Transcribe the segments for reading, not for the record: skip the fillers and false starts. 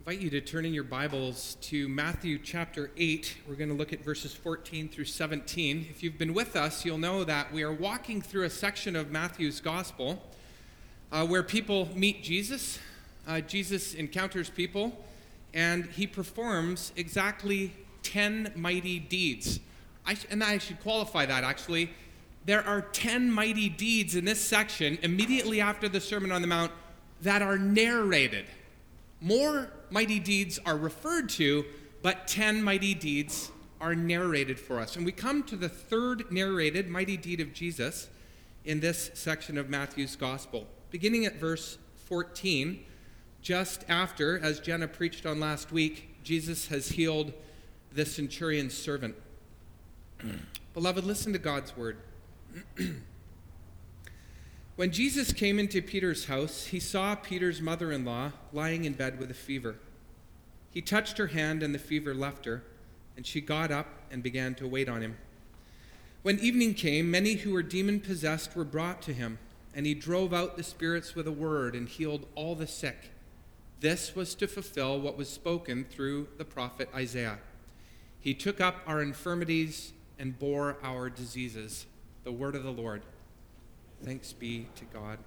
invite you to turn in your Bibles to Matthew chapter 8. We're going to look at verses 14 through 17. If you've been with us, you'll know that we are walking through a section of Matthew's gospel where people meet Jesus. Jesus encounters people, and he performs exactly 10 mighty deeds. I should qualify that, actually. There are 10 mighty deeds in this section immediately after the Sermon on the Mount that are narrated. More mighty deeds are referred to, but 10 mighty deeds are narrated for us. And we come to the third narrated mighty deed of Jesus in this section of Matthew's gospel. Beginning at verse 14, just after, as Jenna preached on last week, Jesus has healed the centurion's servant. Beloved, listen to God's word. When Jesus came into Peter's house, he saw Peter's mother-in-law lying in bed with a fever. He touched her hand, and the fever left her, and she got up and began to wait on him. When evening came, many who were demon-possessed were brought to him, and he drove out the spirits with a word and healed all the sick. This was to fulfill what was spoken through the prophet Isaiah. He took up our infirmities and bore our diseases. The word of the Lord. Thanks be to God.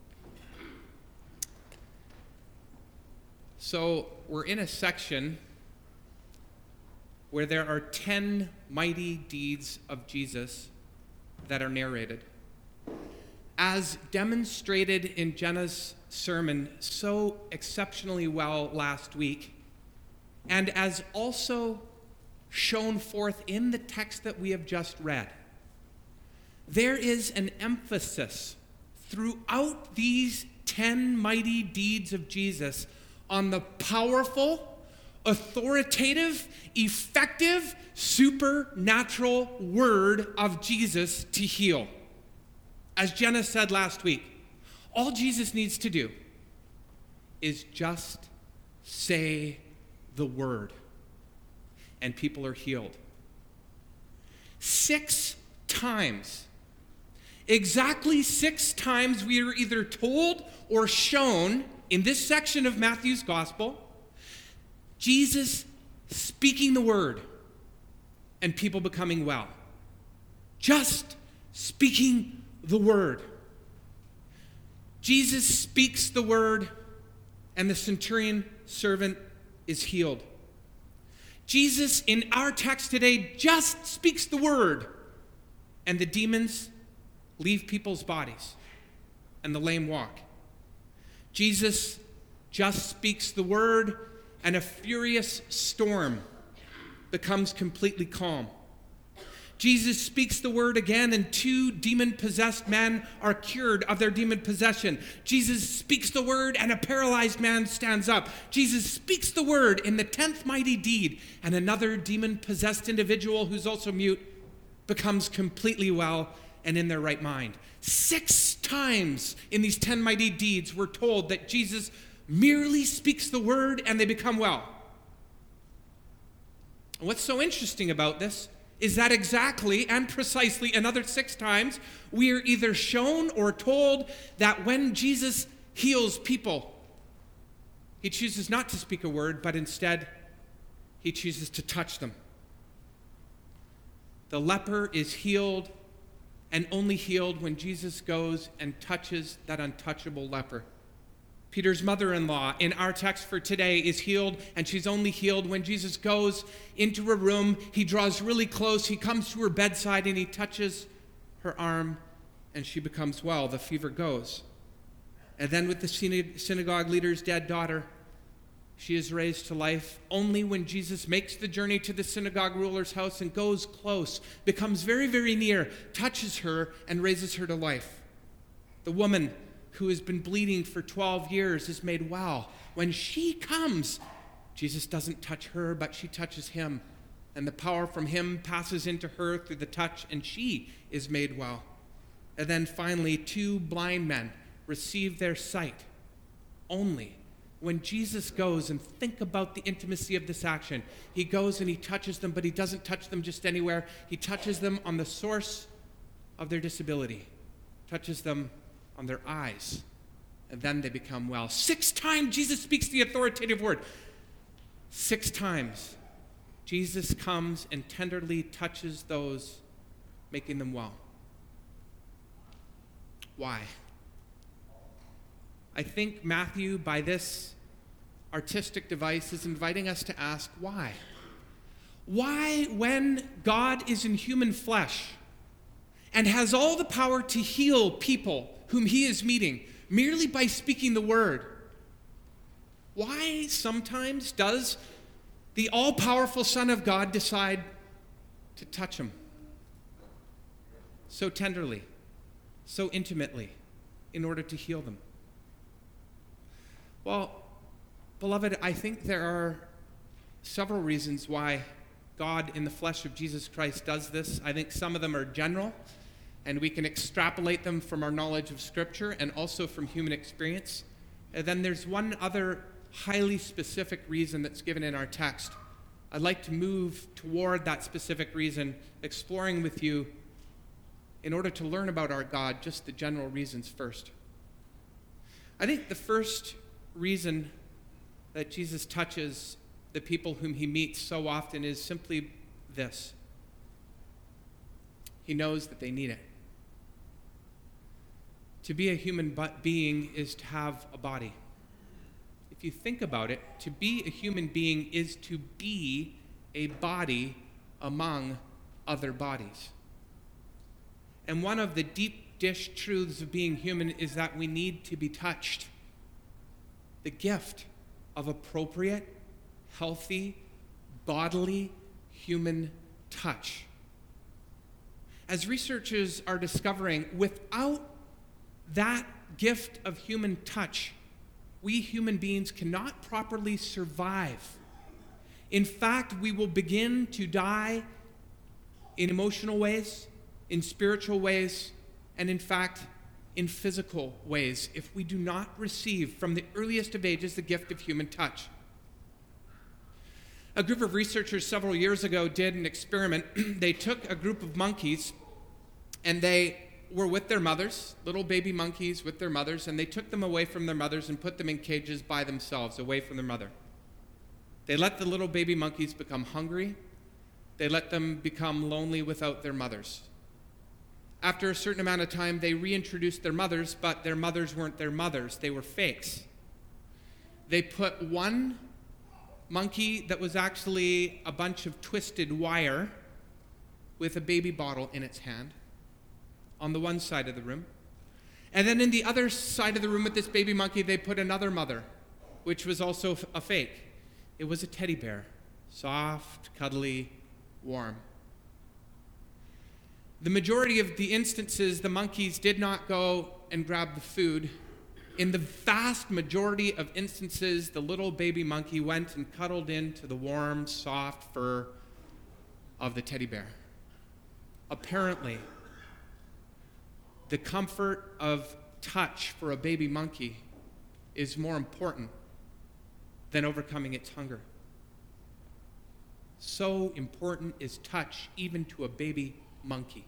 So we're in a section where there are 10 mighty deeds of Jesus that are narrated. As demonstrated in Jenna's sermon so exceptionally well last week, and as also shown forth in the text that we have just read, there is an emphasis throughout these 10 mighty deeds of Jesus on the powerful, authoritative, effective, supernatural word of Jesus to heal. As Jenna said last week, all Jesus needs to do is just say the word, and people are healed. 6 times. Exactly 6 times we are either told or shown in this section of Matthew's gospel, Jesus speaking the word and people becoming well. Just speaking the word. Jesus speaks the word and the centurion servant is healed. Jesus, in our text today, just speaks the word and the demons leave people's bodies, and the lame walk. Jesus just speaks the word, and a furious storm becomes completely calm. Jesus speaks the word again, and 2 demon-possessed men are cured of their demon possession. Jesus speaks the word, and a paralyzed man stands up. Jesus speaks the word in the 10th mighty deed, and another demon-possessed individual who's also mute becomes completely well and in their right mind. 6 times in these 10 mighty deeds we're told that Jesus merely speaks the word and they become well. And what's so interesting about this is that exactly and precisely another 6 times we are either shown or told that when Jesus heals people, he chooses not to speak a word, but instead he chooses to touch them. The leper is healed, and only healed when Jesus goes and touches that untouchable leper. Peter's mother-in-law in our text for today is healed, and she's only healed when Jesus goes into a room, he draws really close, he comes to her bedside, and he touches her arm, and she becomes well. The fever goes. And then with the synagogue leader's dead daughter, she is raised to life only when Jesus makes the journey to the synagogue ruler's house and goes close, becomes very, very near, touches her, and raises her to life. The woman who has been bleeding for 12 years is made well. When she comes, Jesus doesn't touch her, but she touches him. And the power from him passes into her through the touch, and she is made well. And then finally, 2 blind men receive their sight only when Jesus goes, and think about the intimacy of this action. He goes and he touches them, but he doesn't touch them just anywhere. He touches them on the source of their disability, touches them on their eyes, and then they become well. 6 times Jesus speaks the authoritative word. 6 times, Jesus comes and tenderly touches those, making them well. Why? I think Matthew, by this artistic device, is inviting us to ask why. Why, when God is in human flesh and has all the power to heal people whom he is meeting merely by speaking the word, why sometimes does the all-powerful Son of God decide to touch him so tenderly, so intimately, in order to heal them? Well, beloved, I think there are several reasons why God in the flesh of Jesus Christ does this. I think some of them are general, and we can extrapolate them from our knowledge of Scripture and also from human experience. And then there's one other highly specific reason that's given in our text. I'd like to move toward that specific reason, exploring with you, in order to learn about our God, just the general reasons first. I think the first reason that Jesus touches the people whom he meets so often is simply this: he knows that they need it. To be a human being is to have a body. If you think about it, to be a human being is to be a body among other bodies. And one of the deep dish truths of being human is that we need to be touched. The gift of appropriate, healthy, bodily, human touch. As researchers are discovering, without that gift of human touch, we human beings cannot properly survive. In fact, we will begin to die in emotional ways, in spiritual ways, and in fact, in physical ways if we do not receive from the earliest of ages the gift of human touch. A group of researchers several years ago did an experiment. They took a group of monkeys, and they were with their mothers, little baby monkeys with their mothers, and they took them away from their mothers and put them in cages by themselves, away from their mother. They let the little baby monkeys become hungry. They let them become lonely without their mothers. After a certain amount of time, they reintroduced their mothers, but their mothers weren't their mothers. They were fakes. They put one monkey that was actually a bunch of twisted wire with a baby bottle in its hand on the one side of the room. And then in the other side of the room with this baby monkey, they put another mother, which was also a fake. It was a teddy bear, soft, cuddly, warm. The majority of the instances, the monkeys did not go and grab the food. In the vast majority of instances, the little baby monkey went and cuddled into the warm, soft fur of the teddy bear. Apparently, the comfort of touch for a baby monkey is more important than overcoming its hunger. So important is touch even to a baby monkey.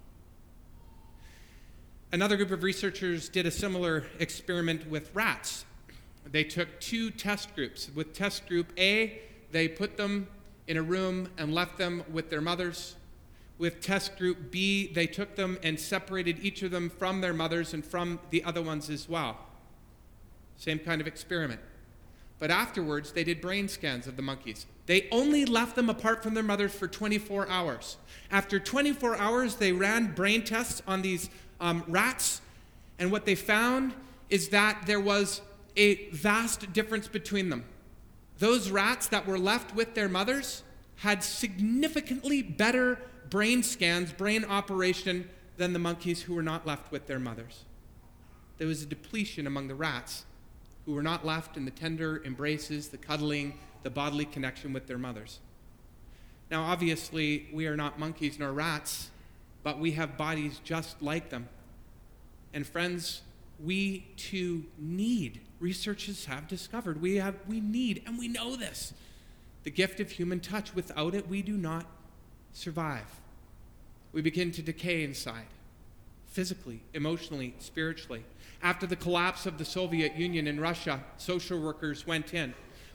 Another group of researchers did a similar experiment with rats. They took 2 test groups. With test group A, they put them in a room and left them with their mothers. With test group B, they took them and separated each of them from their mothers and from the other ones as well. Same kind of experiment. But afterwards, they did brain scans of the monkeys. They only left them apart from their mothers for 24 hours. After 24 hours, they ran brain tests on these rats, and what they found is that there was a vast difference between them. Those rats that were left with their mothers had significantly better brain scans, brain operation, than the monkeys who were not left with their mothers. There was a depletion among the rats who were not left in the tender embraces, the cuddling, the bodily connection with their mothers. Now, obviously, we are not monkeys nor rats, but we have bodies just like them. And friends, we too need, researchers have discovered, we need, and we know this, the gift of human touch. Without it, we do not survive. We begin to decay inside, physically, emotionally, spiritually. After the collapse of the Soviet Union in Russia, social workers went in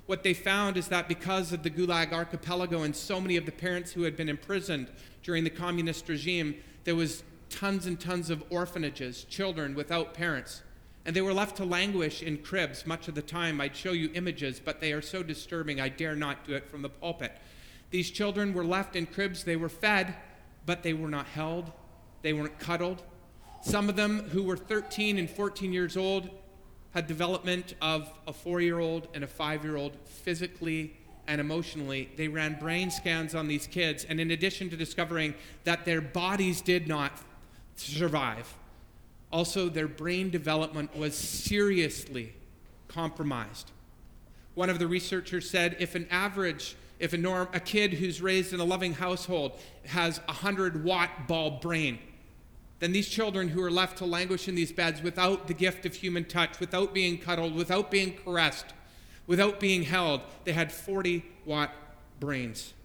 What they found is that because of the Gulag Archipelago and so many of the parents who had been imprisoned during the communist regime, there was tons and tons of orphanages, children without parents. And they were left to languish in cribs much of the time. I'd show you images, but they are so disturbing, I dare not do it from the pulpit. These children were left in cribs. They were fed, but they were not held. They weren't cuddled. Some of them who were 13 and 14 years old had development of a 4-year-old and a 5-year-old physically and emotionally. They ran brain scans on these kids, and in addition to discovering that their bodies did not survive, also their brain development was seriously compromised. One of the researchers said if a kid who's raised in a loving household has a 100-watt bulb brain, then these children who are left to languish in these beds without the gift of human touch, without being cuddled, without being caressed, without being held, they had 40-watt brains.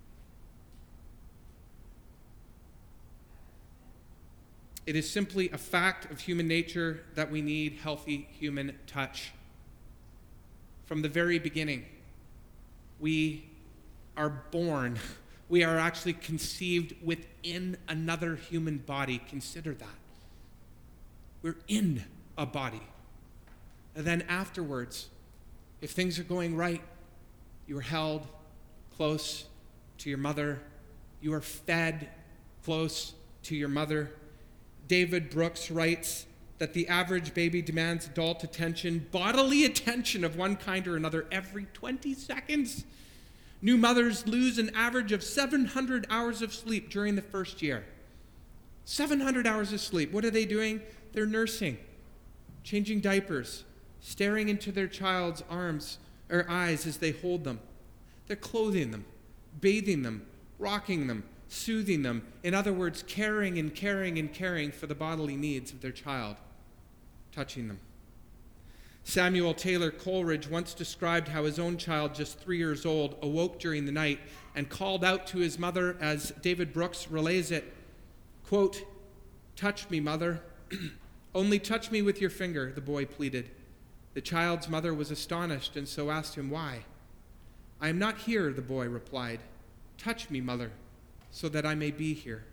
It is simply a fact of human nature that we need healthy human touch. From the very beginning, we are born. We are actually conceived within another human body. Consider that. We're in a body. And then afterwards, if things are going right, you are held close to your mother. You are fed close to your mother. David Brooks writes that the average baby demands adult attention, bodily attention of one kind or another, every 20 seconds. New mothers lose an average of 700 hours of sleep during the first year. 700 hours of sleep. What are they doing? They're nursing, changing diapers, staring into their child's arms or eyes as they hold them. They're clothing them, bathing them, rocking them, soothing them. In other words, caring and caring and caring for the bodily needs of their child, touching them. Samuel Taylor Coleridge once described how his own child, just 3 years old, awoke during the night and called out to his mother as David Brooks relays it, quote, "Touch me, mother. Only touch me with your finger," the boy pleaded. The child's mother was astonished and so asked him why. "I am not here," the boy replied. "Touch me, mother, so that I may be here."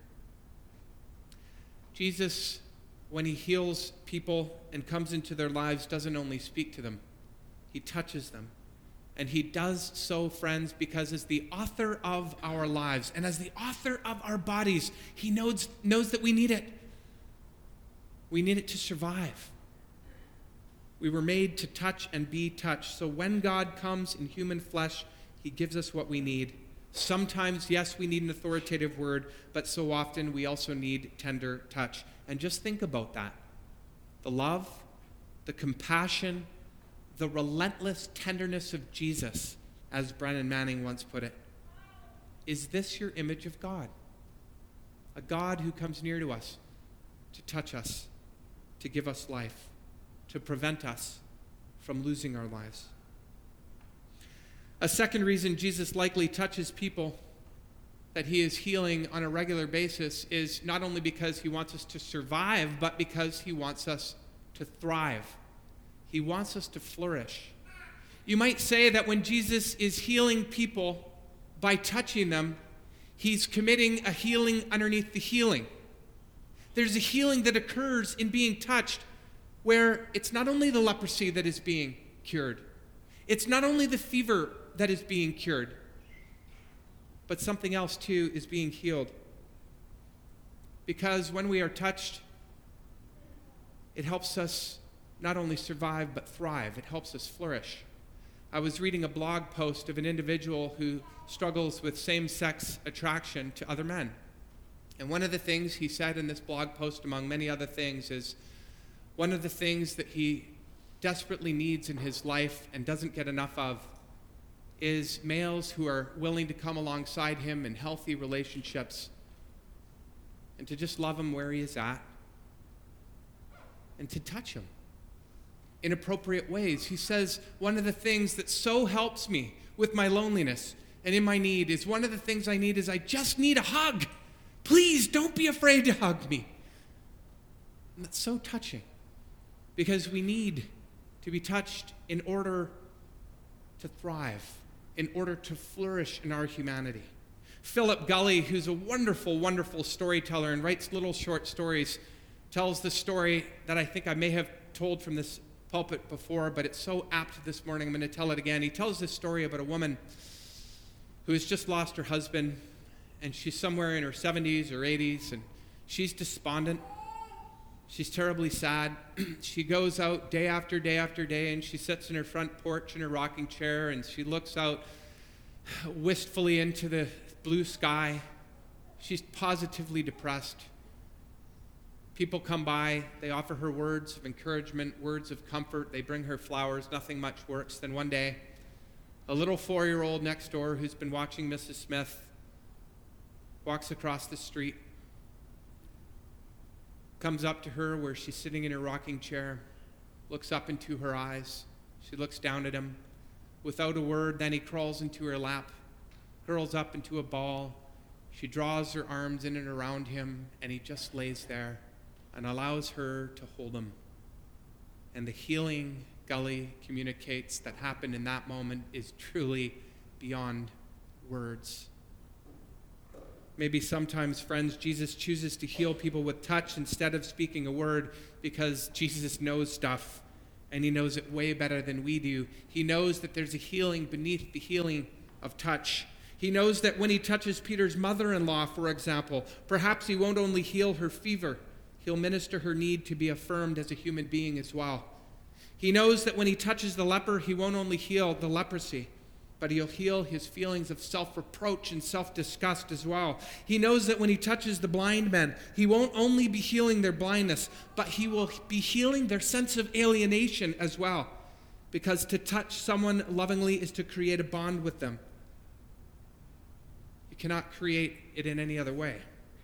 Jesus, when he heals people and comes into their lives, doesn't only speak to them, he touches them. And he does so, friends, because as the author of our lives and as the author of our bodies, he knows that we need it. We need it to survive. We were made to touch and be touched. So when God comes in human flesh, he gives us what we need. Sometimes, yes, we need an authoritative word, but so often we also need tender touch. And just think about that. The love, the compassion, the relentless tenderness of Jesus, as Brennan Manning once put it. Is this your image of God? A God who comes near to us, to touch us, to give us life, to prevent us from losing our lives. A second reason Jesus likely touches people that he is healing on a regular basis is not only because he wants us to survive, but because he wants us to thrive. He wants us to flourish. You might say that when Jesus is healing people by touching them, he's committing a healing underneath the healing. There's a healing that occurs in being touched where it's not only the leprosy that is being cured, it's not only the fever that is being cured, but something else too is being healed. Because when we are touched, it helps us not only survive but thrive. It helps us flourish. I was reading a blog post of an individual who struggles with same-sex attraction to other men. And one of the things he said in this blog post, among many other things, is one of the things that he desperately needs in his life and doesn't get enough of is males who are willing to come alongside him in healthy relationships and to just love him where he is at and to touch him in appropriate ways. He says, one of the things that so helps me with my loneliness and in my need is one of the things I need is I just need a hug. Please don't be afraid to hug me. And that's so touching because we need to be touched in order to thrive, in order to flourish in our humanity. Philip Gully, who's a wonderful, wonderful storyteller and writes little short stories, tells the story that I think I may have told from this pulpit before, but it's so apt this morning, I'm going to tell it again. He tells this story about a woman who has just lost her husband, and she's somewhere in her 70s or 80s, and she's despondent. She's terribly sad. She goes out day after day after day, and she sits in her front porch in her rocking chair, and she looks out wistfully into the blue sky. She's positively depressed. People come by, they offer her words of encouragement, words of comfort, they bring her flowers, nothing much works. Then one day, a little 4-year-old next door who's been watching Mrs. Smith walks across the street, comes up to her where she's sitting in her rocking chair, looks up into her eyes. She looks down at him. Without a word, then he crawls into her lap, curls up into a ball. She draws her arms in and around him, and he just lays there and allows her to hold him. And the healing Gully communicates that happened in that moment is truly beyond words. Maybe sometimes, friends, Jesus chooses to heal people with touch instead of speaking a word because Jesus knows stuff, and he knows it way better than we do. He knows that there's a healing beneath the healing of touch. He knows that when he touches Peter's mother-in-law, for example, perhaps he won't only heal her fever, he'll minister her need to be affirmed as a human being as well. He knows that when he touches the leper, he won't only heal the leprosy, but he'll heal his feelings of self-reproach and self-disgust as well. He knows that when he touches the blind men, he won't only be healing their blindness, but he will be healing their sense of alienation as well. Because to touch someone lovingly is to create a bond with them. You cannot create it in any other way.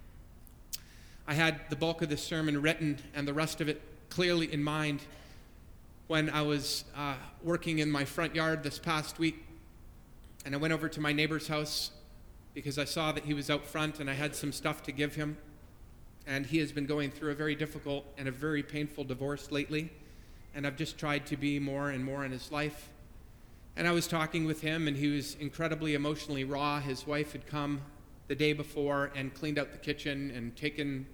I had the bulk of this sermon written and the rest of it clearly in mind when I was working in my front yard this past week. And I went over to my neighbor's house because I saw that he was out front and I had some stuff to give him. And he has been going through a very difficult and a very painful divorce lately. And I've just tried to be more and more in his life. And I was talking with him, and he was incredibly emotionally raw. His wife had come the day before and cleaned out the kitchen and taken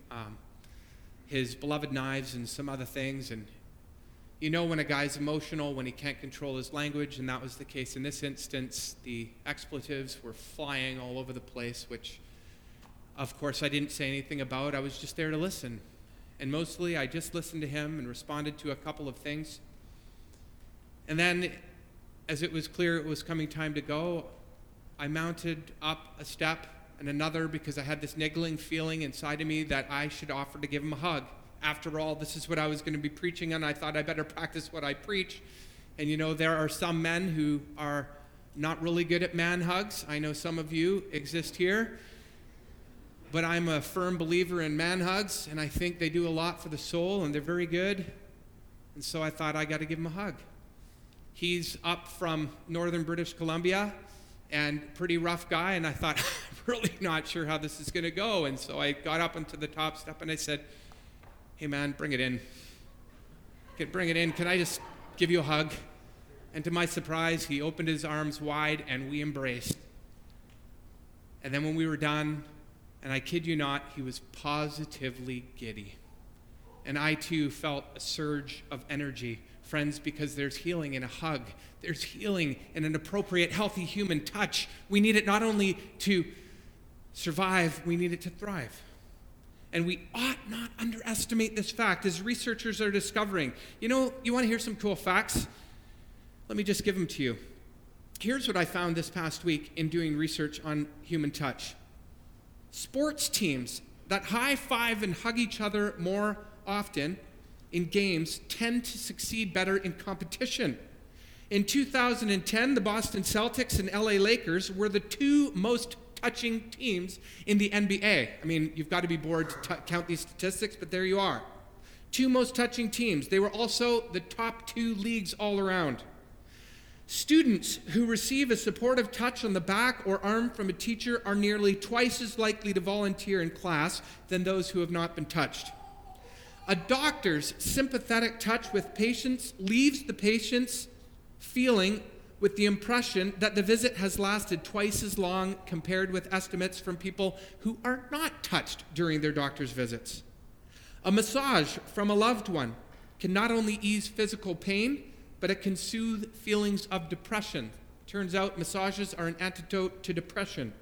his beloved knives and some other things. And you know when a guy's emotional, when he can't control his language, and that was the case in this instance. The expletives were flying all over the place, which, of course, I didn't say anything about. I was just there to listen. And mostly, I just listened to him and responded to a couple of things. And then, as it was clear it was coming time to go, I mounted up a step and another because I had this niggling feeling inside of me that I should offer to give him a hug. After all, this is what I was going to be preaching on. I thought I better practice what I preach. And you know, there are some men who are not really good at man hugs. I know some of you exist here. But I'm a firm believer in man hugs, and I think they do a lot for the soul, and they're very good. And so I thought I got to give him a hug. He's up from northern British Columbia, and pretty rough guy, and I thought, I'm really not sure how this is going to go. And so I got up onto the top step, and I said, hey man, bring it in. Bring it in. Can I just give you a hug? And to my surprise, he opened his arms wide and we embraced. And then when we were done, and I kid you not, he was positively giddy. And I too felt a surge of energy, friends, because there's healing in a hug. There's healing in an appropriate, healthy human touch. We need it not only to survive, we need it to thrive. And we ought not underestimate this fact, as researchers are discovering. You know, you want to hear some cool facts? Let me just give them to you. Here's what I found this past week in doing research on human touch. Sports teams that high-five and hug each other more often in games tend to succeed better in competition. In 2010, the Boston Celtics and LA Lakers were the two most touching teams in the NBA. I mean, you've got to be bored to count these statistics, but there you are. Two most touching teams. They were also the top two leagues all around. Students who receive a supportive touch on the back or arm from a teacher are nearly twice as likely to volunteer in class than those who have not been touched. A doctor's sympathetic touch with patients leaves the patients feeling with the impression that the visit has lasted twice as long compared with estimates from people who are not touched during their doctor's visits. A massage from a loved one can not only ease physical pain, but it can soothe feelings of depression. Turns out massages are an antidote to depression.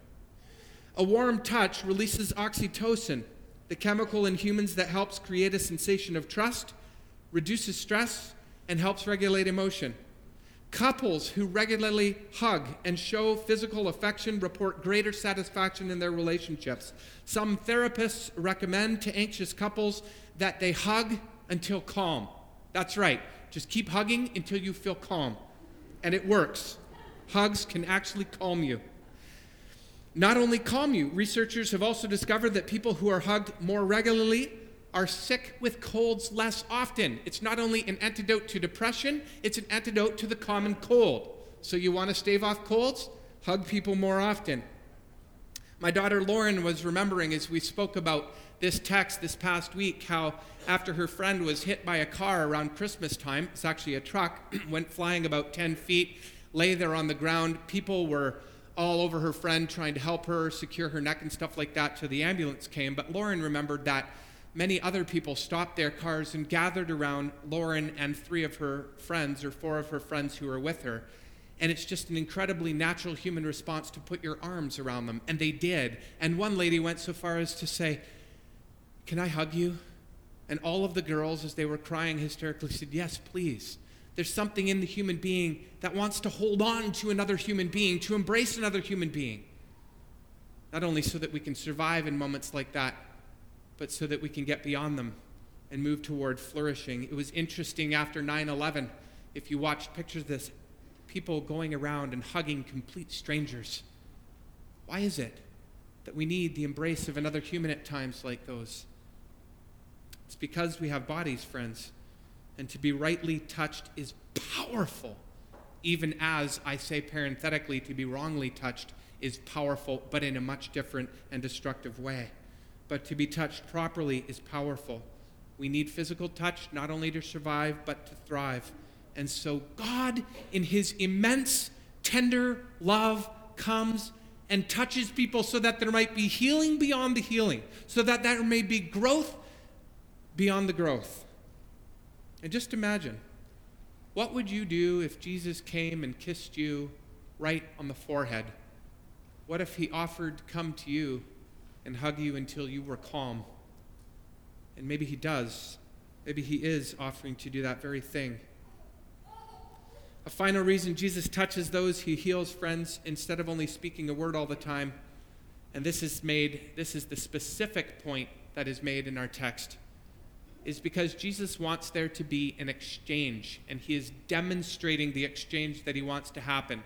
A warm touch releases oxytocin, the chemical in humans that helps create a sensation of trust, reduces stress, and helps regulate emotion. Couples who regularly hug and show physical affection report greater satisfaction in their relationships. Some therapists recommend to anxious couples that they hug until calm. That's right. Just keep hugging until you feel calm. And it works. Hugs can actually calm you. Not only calm you, researchers have also discovered that people who are hugged more regularly are sick with colds less often. It's not only an antidote to depression, it's an antidote to the common cold. So you want to stave off colds? Hug people more often. My daughter Lauren was remembering as we spoke about this text this past week how after her friend was hit by a car around Christmas time, it's actually a truck, went flying about 10 feet, lay there on the ground. People were all over her friend trying to help her, secure her neck and stuff like that till the ambulance came. But Lauren remembered that many other people stopped their cars and gathered around Lauren and 3 of her friends or 4 of her friends who were with her. And it's just an incredibly natural human response to put your arms around them. And they did. And one lady went so far as to say, "Can I hug you?" And all of the girls, as they were crying hysterically, said, "Yes, please." There's something in the human being that wants to hold on to another human being, to embrace another human being. Not only so that we can survive in moments like that, but so that we can get beyond them and move toward flourishing. It was interesting after 9/11, if you watched pictures of this, people going around and hugging complete strangers. Why is it that we need the embrace of another human at times like those? It's because we have bodies, friends, and to be rightly touched is powerful, even as, I say parenthetically, to be wrongly touched is powerful, but in a much different and destructive way. But to be touched properly is powerful. We need physical touch not only to survive, but to thrive. And so God, in his immense, tender love, comes and touches people so that there might be healing beyond the healing, so that there may be growth beyond the growth. And just imagine, what would you do if Jesus came and kissed you right on the forehead? What if he offered to come to you and hug you until you were calm? And maybe he does. Maybe he is offering to do that very thing. A final reason Jesus touches those he heals, friends, instead of only speaking a word all the time, and this is the specific point that is made in our text, is because Jesus wants there to be an exchange, and he is demonstrating the exchange that he wants to happen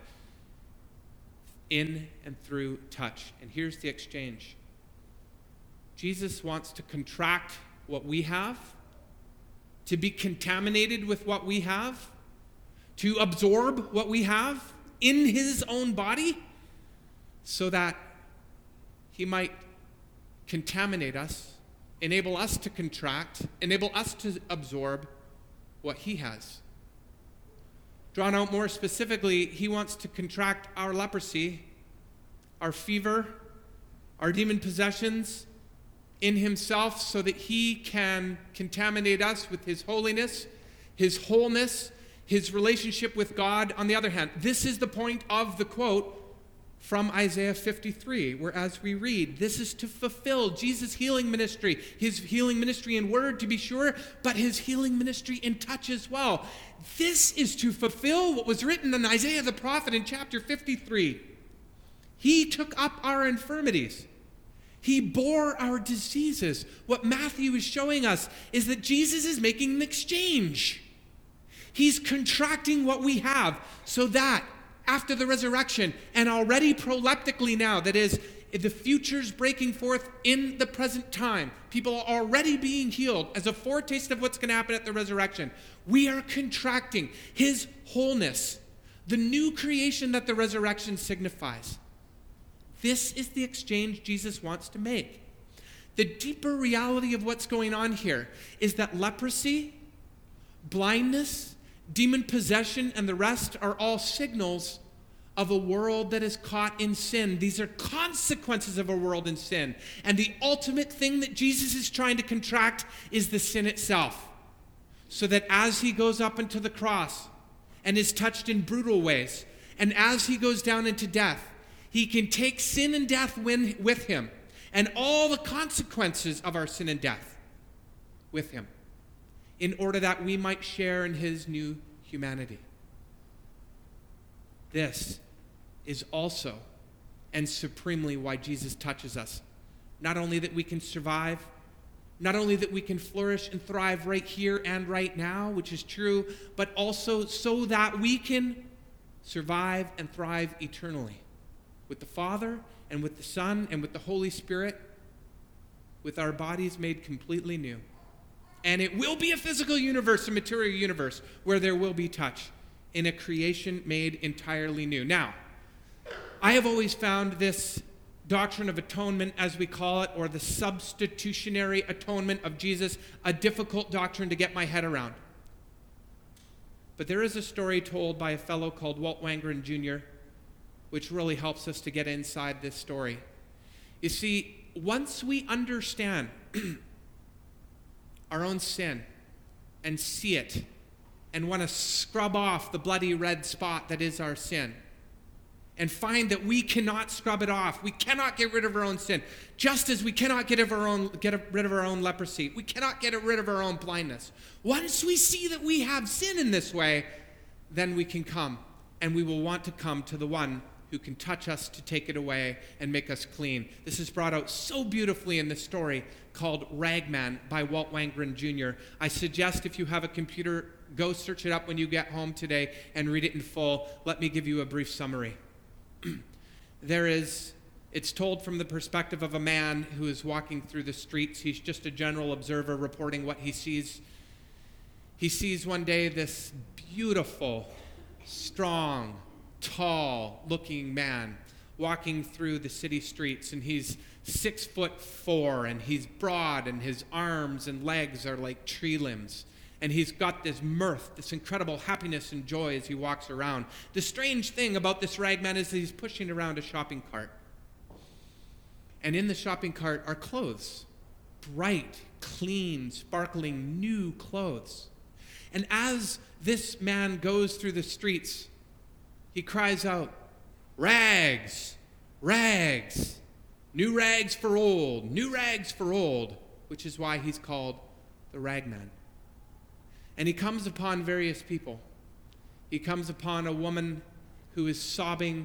in and through touch. And here's the exchange. Jesus wants to contract what we have, to be contaminated with what we have, to absorb what we have in his own body, so that he might contaminate us, enable us to contract, enable us to absorb what he has. Drawn out more specifically, he wants to contract our leprosy, our fever, our demon possessions in himself so that he can contaminate us with his holiness, his wholeness, his relationship with God on the other hand. This is the point of the quote from Isaiah 53, where as we read, this is to fulfill Jesus' healing ministry, his healing ministry in word to be sure, but his healing ministry in touch as well. This is to fulfill what was written in Isaiah the prophet in chapter 53. He took up our infirmities. He bore our diseases. What Matthew is showing us is that Jesus is making an exchange. He's contracting what we have so that after the resurrection, and already proleptically now, that is, the future's breaking forth in the present time, people are already being healed as a foretaste of what's going to happen at the resurrection. We are contracting his wholeness, the new creation that the resurrection signifies. This is the exchange Jesus wants to make. The deeper reality of what's going on here is that leprosy, blindness, demon possession, and the rest are all signals of a world that is caught in sin. These are consequences of a world in sin. And the ultimate thing that Jesus is trying to contract is the sin itself. So that as he goes up into the cross and is touched in brutal ways, and as he goes down into death, he can take sin and death with him, and all the consequences of our sin and death with him, in order that we might share in his new humanity. This is also and supremely why Jesus touches us. Not only that we can survive, not only that we can flourish and thrive right here and right now, which is true, but also so that we can survive and thrive eternally with the Father and with the Son and with the Holy Spirit, with our bodies made completely new. And it will be a physical universe, a material universe, where there will be touch in a creation made entirely new. Now, I have always found this doctrine of atonement, as we call it, or the substitutionary atonement of Jesus, a difficult doctrine to get my head around. But there is a story told by a fellow called Walt Wangerin Jr., which really helps us to get inside this story. You see, once we understand our own sin and see it and want to scrub off the bloody red spot that is our sin, and find that we cannot scrub it off. We cannot get rid of our own sin. Just as we cannot get rid of our own leprosy. We cannot get rid of our own blindness. Once we see that we have sin in this way, then we can come, and we will want to come to the one who can touch us to take it away and make us clean. This is brought out so beautifully in the story called Ragman by Walt Wangerin Jr. I suggest if you have a computer, go search it up when you get home today and read it in full. Let me give you a brief summary. It's told from the perspective of a man who is walking through the streets. He's just a general observer reporting what he sees. He sees one day this beautiful, strong, tall-looking man walking through the city streets, and he's 6'4", and he's broad, and his arms and legs are like tree limbs. And he's got this mirth, this incredible happiness and joy as he walks around. The strange thing about this ragman is that he's pushing around a shopping cart. And in the shopping cart are clothes. Bright, clean, sparkling, new clothes. And as this man goes through the streets, he cries out, "Rags, rags, new rags for old, new rags for old," which is why he's called the ragman. And he comes upon various people. He comes upon a woman who is sobbing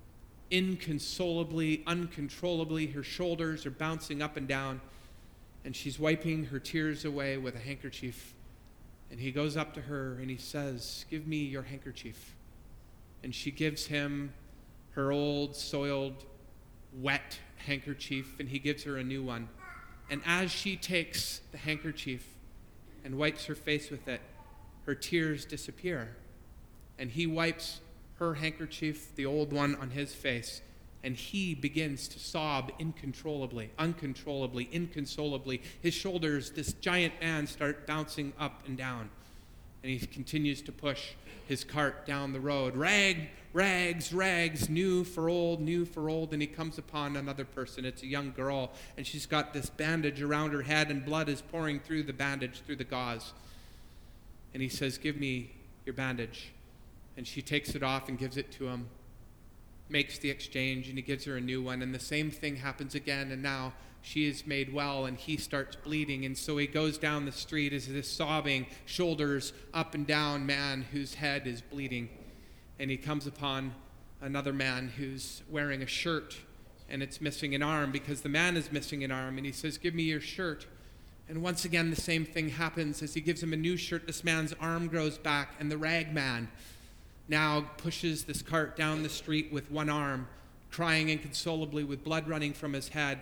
inconsolably, uncontrollably. Her shoulders are bouncing up and down, and she's wiping her tears away with a handkerchief. And he goes up to her and he says, "Give me your handkerchief." And she gives him her old, soiled, wet handkerchief, and he gives her a new one. And as she takes the handkerchief and wipes her face with it, her tears disappear. And he wipes her handkerchief, the old one, on his face, and he begins to sob uncontrollably, inconsolably. His shoulders, this giant man, start bouncing up and down. And he continues to push his cart down the road. Rags, rags, new for old, new for old. And he comes upon another person. It's a young girl, and she's got this bandage around her head, and blood is pouring through the bandage, through the gauze. And he says, "Give me your bandage." And she takes it off and gives it to him, makes the exchange, and he gives her a new one. And the same thing happens again, and now she is made well, and he starts bleeding. And so he goes down the street as this sobbing, shoulders up and down man whose head is bleeding. And he comes upon another man who's wearing a shirt, and it's missing an arm because the man is missing an arm. And he says, "Give me your shirt." And once again, the same thing happens. As he gives him a new shirt, this man's arm grows back, and the rag man now pushes this cart down the street with one arm, crying inconsolably with blood running from his head.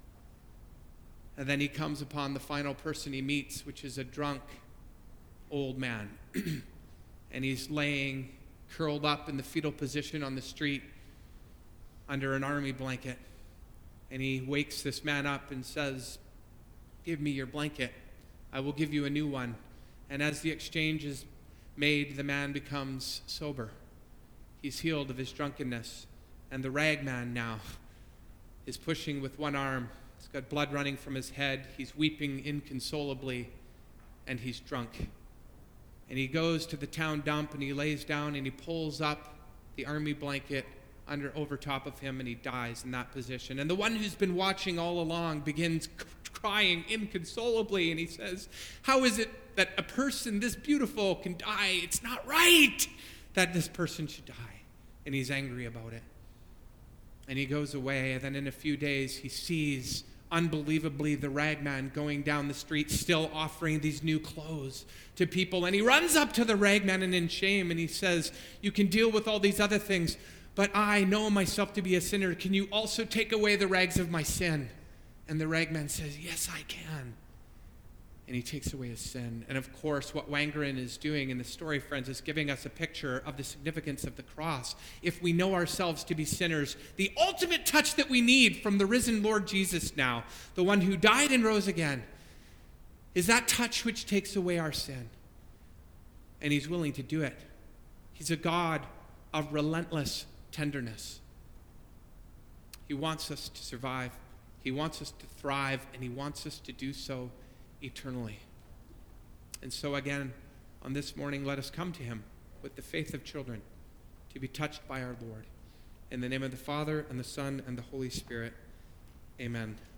And then he comes upon the final person he meets, which is a drunk old man. And he's laying curled up in the fetal position on the street under an army blanket. And he wakes this man up and says, "Give me your blanket. I will give you a new one." And as the exchange is made, the man becomes sober. He's healed of his drunkenness. And the ragman now is pushing with one arm. He's got blood running from his head. He's weeping inconsolably, and he's drunk. And he goes to the town dump, and he lays down, and he pulls up the army blanket over top of him, and he dies in that position. And the one who's been watching all along begins crying inconsolably, and he says, how is it that a person this beautiful can die? It's not right that this person should die. And he's angry about it. And he goes away, and then in a few days he sees, unbelievably, the ragman going down the street still offering these new clothes to people. And he runs up to the ragman and in shame, and he says, you can deal with all these other things, but I know myself to be a sinner. Can you also take away the rags of my sin? And the ragman says, yes, I can. And he takes away his sin. And of course, what Wangerin is doing in the story, friends, is giving us a picture of the significance of the cross. If we know ourselves to be sinners, the ultimate touch that we need from the risen Lord Jesus now, the one who died and rose again, is that touch which takes away our sin. And he's willing to do it. He's a God of relentless tenderness. He wants us to survive. He wants us to thrive, and he wants us to do so eternally. And so again, on this morning, let us come to him with the faith of children to be touched by our Lord. In the name of the Father, and the Son, and the Holy Spirit, amen.